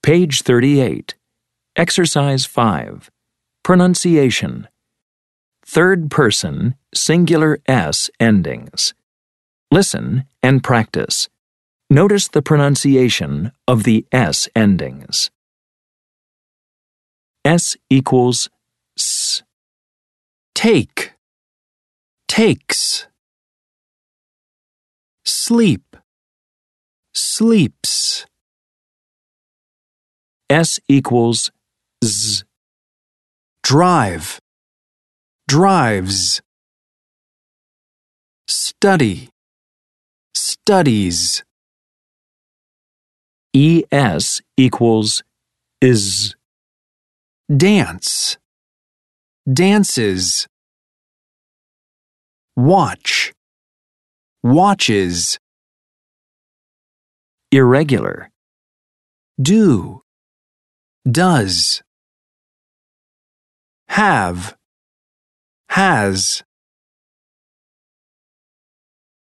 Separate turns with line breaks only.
Page 38. Exercise 5. Pronunciation. Third person, singular S endings. Listen and practice. Notice the pronunciation of the S endings. S equals S. Take. Takes. Sleep. Sleeps. S equals Z. Drive. Drives. Study. Studies. ES equals is. Dance. Dances. Watch. Watches. Irregular. Do. Does. Have. Has.